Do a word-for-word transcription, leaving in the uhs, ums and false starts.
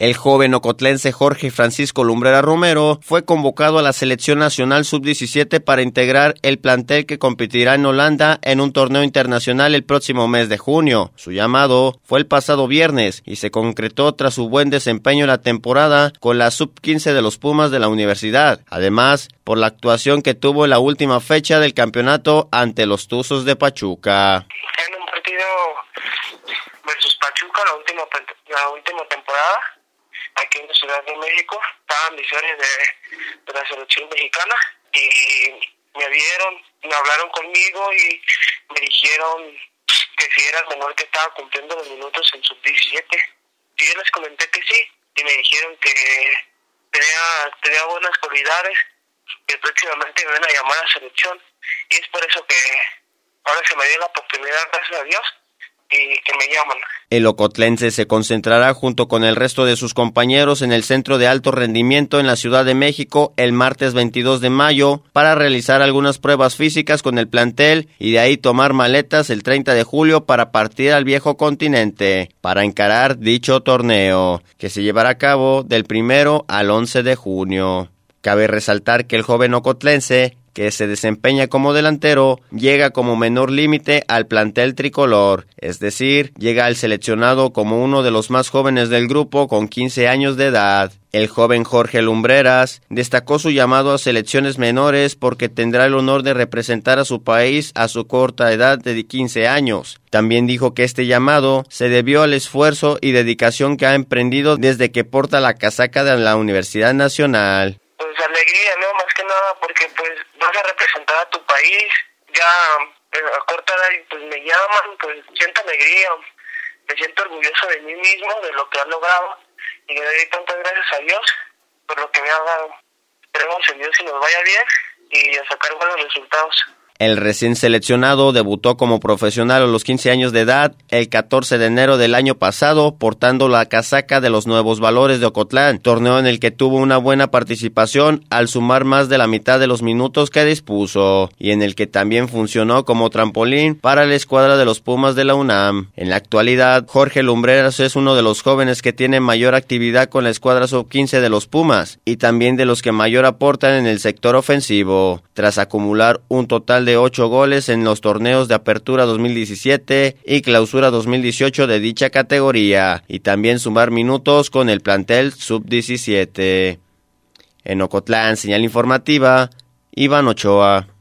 El joven ocotlense Jorge Francisco Lumbreras Romero fue convocado a la Selección Nacional sub diecisiete para integrar el plantel que competirá en Holanda en un torneo internacional el próximo mes de junio. Su llamado fue el pasado viernes y se concretó tras su buen desempeño en la temporada con la sub quince de los Pumas de la universidad. Además, por la actuación que tuvo en la última fecha del campeonato ante los Tuzos de Pachuca. En un partido versus Pachuca, la última, la última temporada, aquí en la Ciudad de México, estaban visiones de, de la selección mexicana y me vieron, me hablaron conmigo y me dijeron que si era el menor que estaba cumpliendo los minutos en sub diecisiete. Y yo les comenté que sí, y me dijeron que tenía, tenía buenas cualidades, que próximamente me van a llamar a la selección. Y es por eso que ahora se me dio la oportunidad, gracias a Dios, y que me llaman. El ocotlense se concentrará junto con el resto de sus compañeros en el Centro de Alto Rendimiento en la Ciudad de México el martes veintidós de mayo para realizar algunas pruebas físicas con el plantel y de ahí tomar maletas el treinta de julio para partir al viejo continente para encarar dicho torneo, que se llevará a cabo del primero al once de junio. Cabe resaltar que el joven ocotlense, que se desempeña como delantero, llega como menor límite al plantel tricolor, es decir, llega al seleccionado como uno de los más jóvenes del grupo con quince años de edad. El joven Jorge Lumbreras destacó su llamado a selecciones menores porque tendrá el honor de representar a su país a su corta edad de quince años. También dijo que este llamado se debió al esfuerzo y dedicación que ha emprendido desde que porta la casaca de la Universidad Nacional. Pues alegría, ¿no? Más que nada porque pues vas a representar a tu país, ya a corta edad pues me llaman, pues siento alegría, me siento orgulloso de mí mismo, de lo que he logrado y le doy tantas gracias a Dios por lo que me ha dado. Esperemos en Dios que nos vaya bien y a sacar buenos resultados. El recién seleccionado debutó como profesional a los quince años de edad el catorce de enero del año pasado portando la casaca de los Nuevos Valores de Ocotlán, torneo en el que tuvo una buena participación al sumar más de la mitad de los minutos que dispuso y en el que también funcionó como trampolín para la escuadra de los Pumas de la UNAM. En la actualidad, Jorge Lumbreras es uno de los jóvenes que tiene mayor actividad con la escuadra sub quince de los Pumas y también de los que mayor aportan en el sector ofensivo, tras acumular un total de ocho goles en los torneos de Apertura dos mil diecisiete y Clausura dos mil dieciocho de dicha categoría, y también sumar minutos con el plantel sub diecisiete. En Ocotlán, señal informativa, Iván Ochoa.